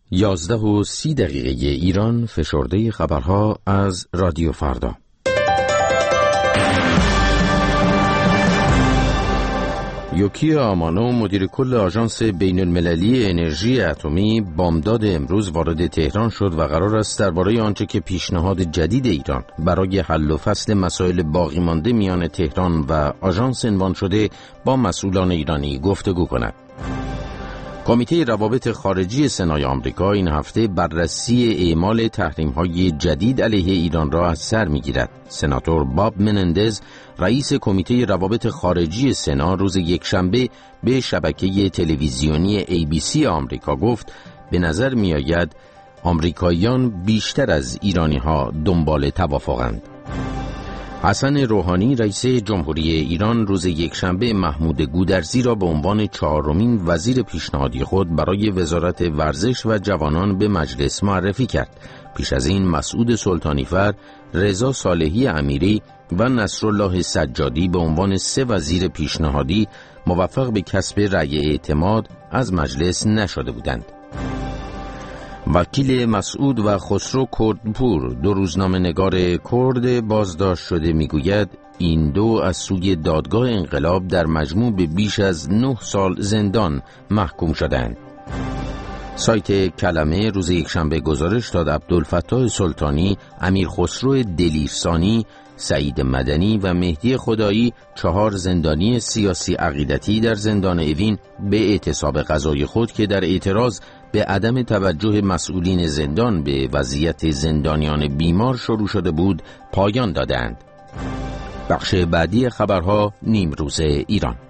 11:30 ایران. فشرده خبرها از رادیو فردا. یوکی آمانو، مدیر کل آژانس بین المللی انرژی اتمی، بامداد امروز وارد تهران شد و قرار است درباره آنچه که پیشنهاد جدید ایران برای حل و فصل مسائل باقی مانده میان تهران و آژانس عنوان شده با مسئولان ایرانی گفتگو کند. کمیته روابط خارجی سنای آمریکا این هفته بررسی اعمال تحریم‌های جدید علیه ایران را از سر می‌گیرد. سناتور باب منندز، رئیس کمیته روابط خارجی سنا، روز یکشنبه به شبکه تلویزیونی ABC آمریکا گفت به نظر می‌آید آمریکاییان بیشتر از ایرانی‌ها دنبال توافقند. حسن روحانی، رئیس جمهوری ایران، روز یکشنبه محمود گودرزی را به عنوان 4مین وزیر پیشنهادی خود برای وزارت ورزش و جوانان به مجلس معرفی کرد. پیش از این مسعود سلطانیفر، رضا صالحی امیری و نصرالله سجادی به عنوان 3 وزیر پیشنهادی موفق به کسب رأی اعتماد از مجلس نشده بودند. وکیل مسعود و خسرو کردپور، 2 روزنامه‌نگار کرد بازداشت شده، میگوید این دو از سوی دادگاه انقلاب در مجموع به بیش از 9 سال زندان محکوم شدند. سایت کلمه روز یکشنبه گزارش داد عبدالفتاح سلطانی، امیر خسرو دلیرسانی، سعید مدنی و مهدی خدایی، 4 زندانی سیاسی عقیدتی در زندان اوین، به اعتصاب قضای خود که در اعتراض به عدم توجه مسئولین زندان به وضعیت زندانیان بیمار شروع شده بود، پایان دادند. بخش بعدی خبرها نیمروز ایران.